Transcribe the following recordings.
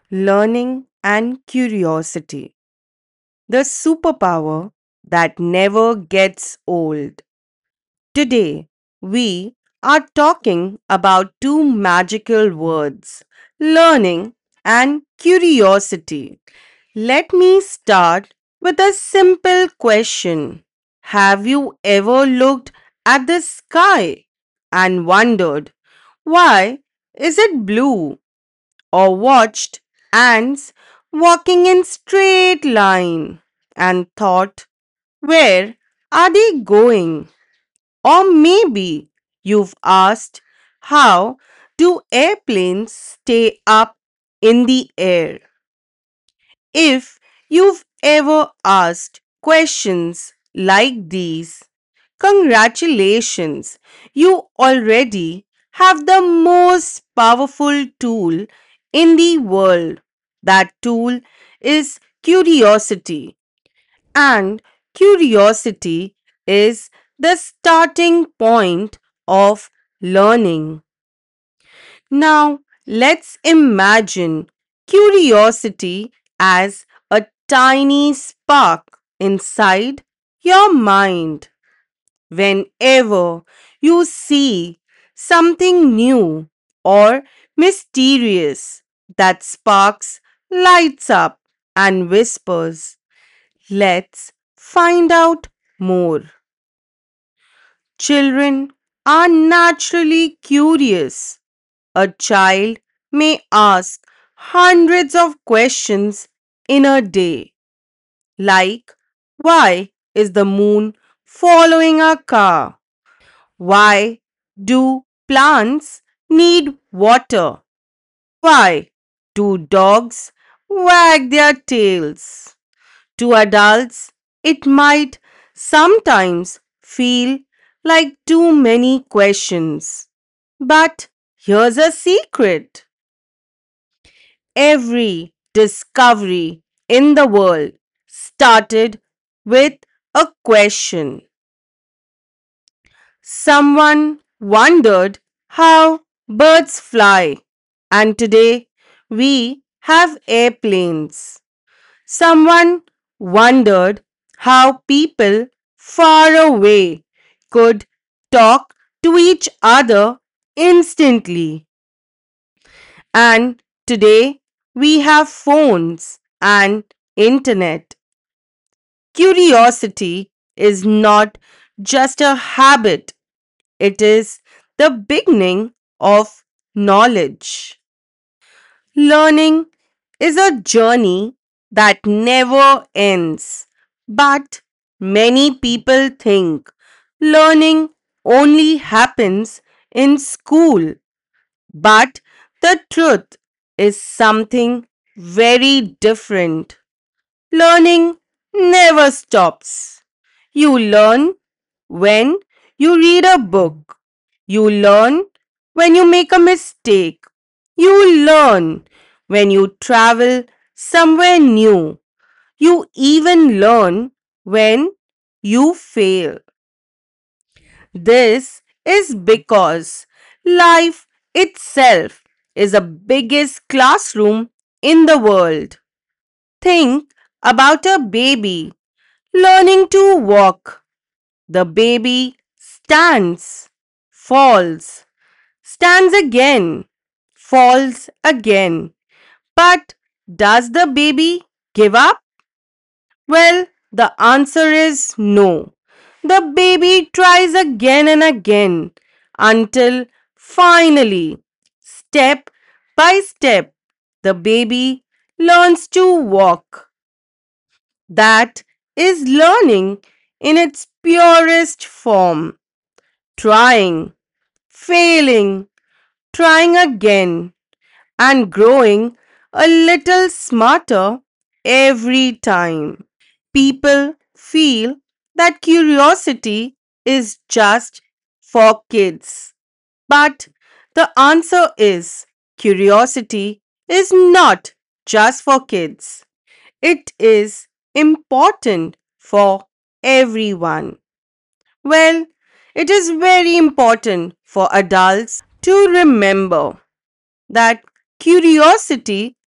Learning and curiosity, the superpower that never gets old. Today, we are talking about two magical words, learning and curiosity. Let me start with a simple question. Have you ever looked at the sky and wondered, why is it blue? Or watched ants walking in straight line and thought, where are they going? Or maybe you've asked, how do airplanes stay up in the air? If you've ever asked questions like these, congratulations, you already have the most powerful tool in the world. That tool is curiosity. And curiosity is the starting point of learning. Now, let's imagine curiosity as a tiny spark inside your mind. Whenever you see something new or mysterious, that sparks lights up and whispers, let's find out more. Children are naturally curious. A child may ask hundreds of questions in a day, like, why is the moon following a car? Why do plants need water? Why do dogs wag their tails? To adults, it might sometimes feel like too many questions. But here's a secret. Every discovery in the world started with a question. Someone wondered how birds fly, and today we have airplanes. Someone wondered how people far away could talk to each other instantly. And today we have phones and internet. Curiosity is not just a habit, it is the beginning of knowledge. Learning is a journey that never ends. But many people think learning only happens in school. But the truth is something very different. Learning never stops. You learn when you read a book. You learn when you make a mistake. You learn when you travel somewhere new. You even learn when you fail. This is because life itself is the biggest classroom in the world. Think about a baby learning to walk. The baby stands, falls, stands again, falls again. But does the baby give up? Well, the answer is no. The baby tries again and again until finally, step by step, the baby learns to walk. That is learning in its purest form. Trying, failing, trying again, and growing a little smarter every time. People feel that curiosity is just for kids. But the answer is curiosity is not just for kids. It is important for everyone. Well, it is very important for adults to remember that curiosity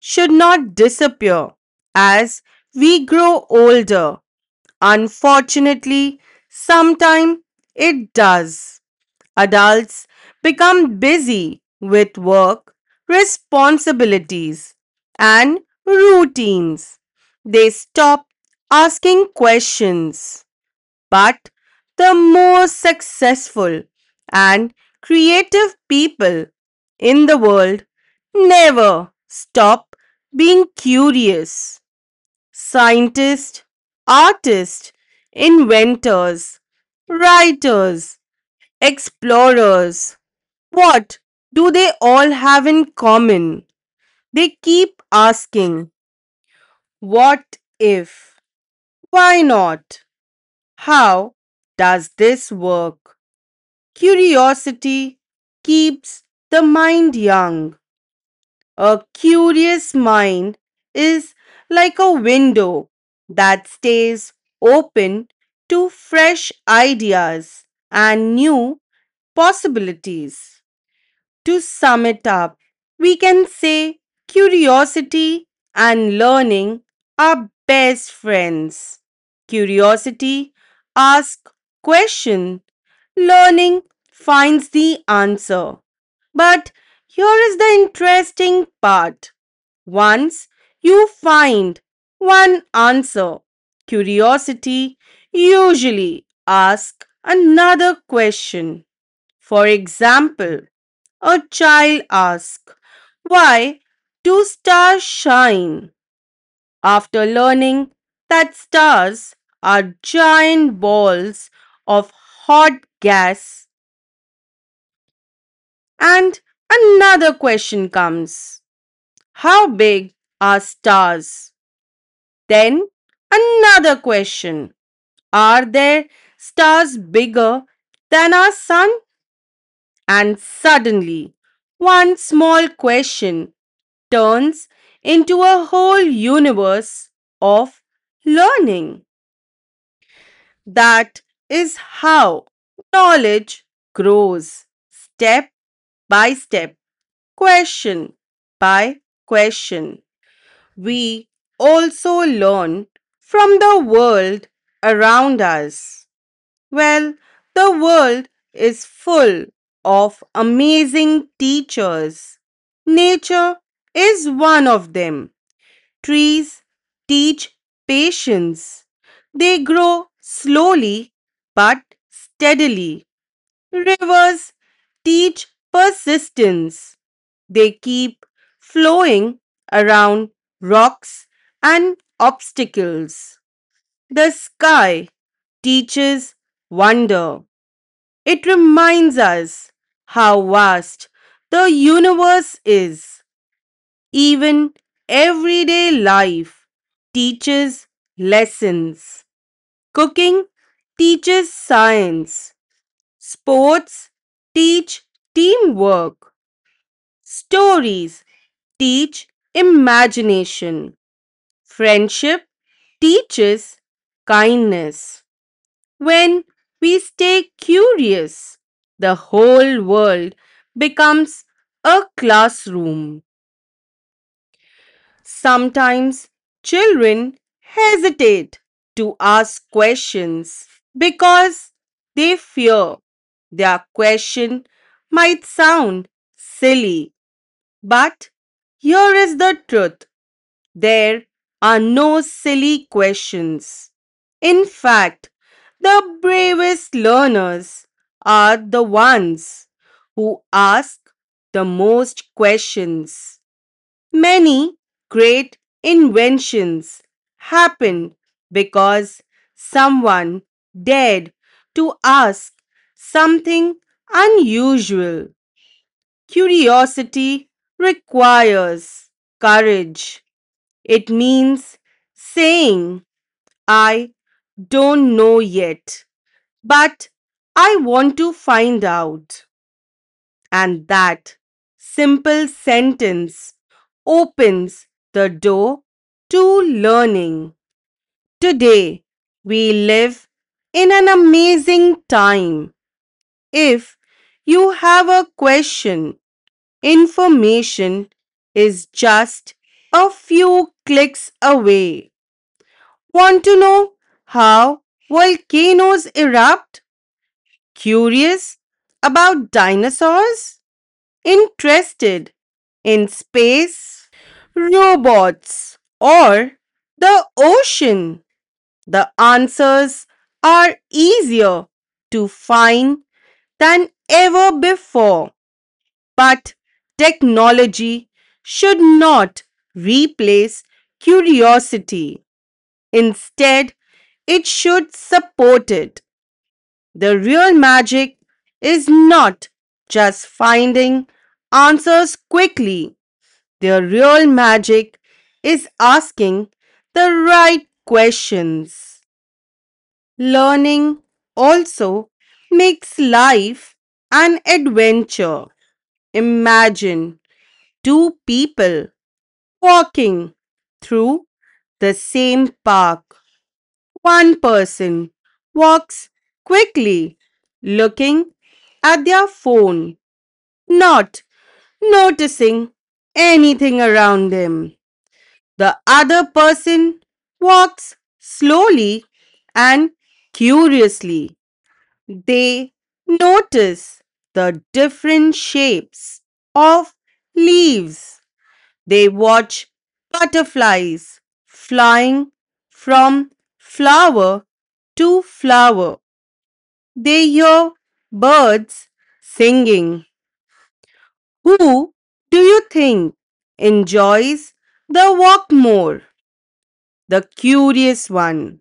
should not disappear as we grow older. Unfortunately, sometimes it does. Adults become busy with work, responsibilities, and routines. They stop asking questions. But the most successful and creative people in the world never stop being curious. Scientists, artists, inventors, writers, explorers. What do they all have in common? They keep asking, what if? Why not? How does this work? Curiosity keeps the mind young. A curious mind is like a window that stays open to fresh ideas and new possibilities. To sum it up, we can say curiosity and learning are best friends. Curiosity asks question, learning finds the answer. But here is the interesting part. Once you find one answer, curiosity usually asks another question. For example, a child asks, why do stars shine? After learning that stars are giant balls of hot gas, and another question comes, how big are stars? Then another question, are there stars bigger than our sun? And suddenly, one small question turns into a whole universe of learning. That is how knowledge grows step by step, question by question. We also learn from the world around us. Well, the world is full of amazing teachers. Nature is one of them. Trees teach patience. They grow slowly but steadily. Rivers teach persistence. They keep flowing around rocks and obstacles. The sky teaches wonder. It reminds us how vast the universe is. Even everyday life teaches lessons. Cooking teaches science. Sports teach teamwork. Stories teach imagination. Friendship teaches kindness. When we stay curious, the whole world becomes a classroom. Sometimes children hesitate to ask questions because they fear their question might sound silly. But here is the truth, there are no silly questions. In fact, the bravest learners are the ones who ask the most questions. Many great inventions happened because someone dared to ask something unusual. Curiosity requires courage. It means saying, I don't know yet, but I want to find out. And that simple sentence opens the door to learning. Today, we live in an amazing time. If you have a question, information is just a few clicks away. Want to know how volcanoes erupt? Curious about dinosaurs? Interested in space, robots, or the ocean? The answers are easier to find than ever before. But technology should not replace curiosity. Instead, it should support it. The real magic is not just finding answers quickly. The real magic is asking the right questions. Learning also makes life an adventure. Imagine two people walking through the same park. One person walks quickly, looking at their phone, not noticing anything around him. The other person walks slowly and curiously. They notice the different shapes of leaves. They watch butterflies flying from flower to flower. They hear birds singing. Who do you think enjoys the walk more? The curious one.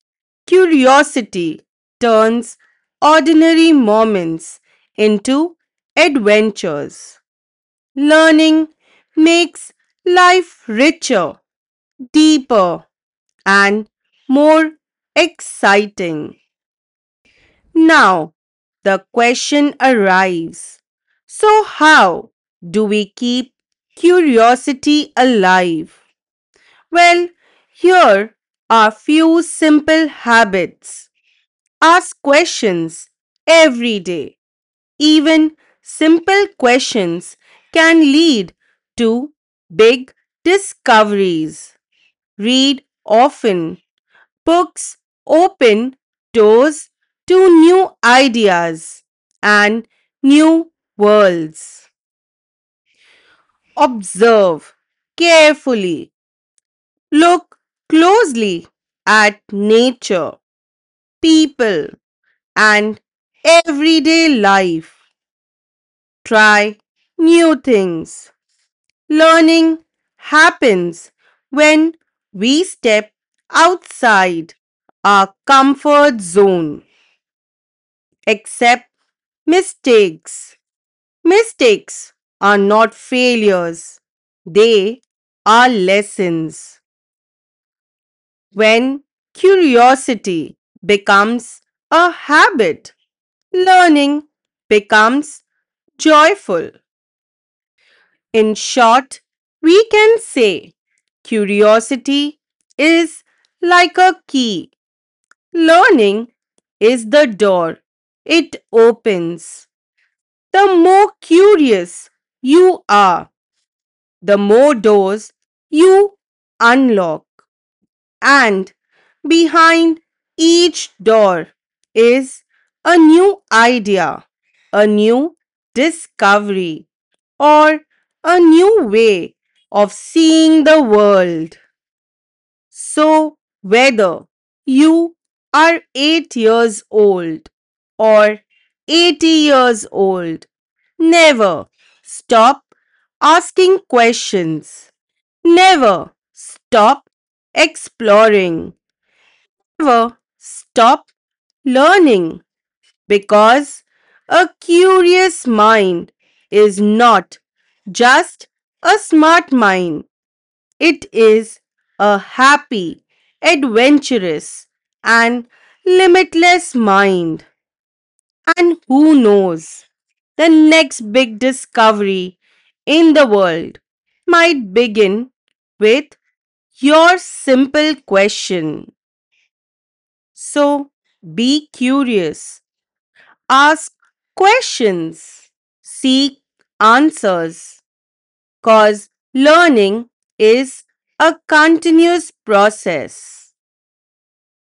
Curiosity turns ordinary moments into adventures. Learning makes life richer, deeper, and more exciting. Now, the question arrives. So, how do we keep curiosity alive? Well, here are few simple habits. Ask questions every day. Even simple questions can lead to big discoveries. Read often. Books open doors to new ideas and new worlds. Observe carefully. Look closely at nature, people, and everyday life. Try new things. Learning happens when we step outside our comfort zone. Accept mistakes. Mistakes are not failures, they are lessons. When curiosity becomes a habit, learning becomes joyful. In short, we can say curiosity is like a key. Learning is the door it opens. The more curious you are, the more doors you unlock. And behind each door is a new idea, a new discovery, or a new way of seeing the world. So, whether you are 8 years old or 80 years old, never stop asking questions. Never stop exploring. Never stop learning because a curious mind is not just a smart mind. It is a happy, adventurous, and limitless mind. And who knows, the next big discovery in the world might begin with your simple question. So be curious, ask questions, seek answers, cause learning is a continuous process.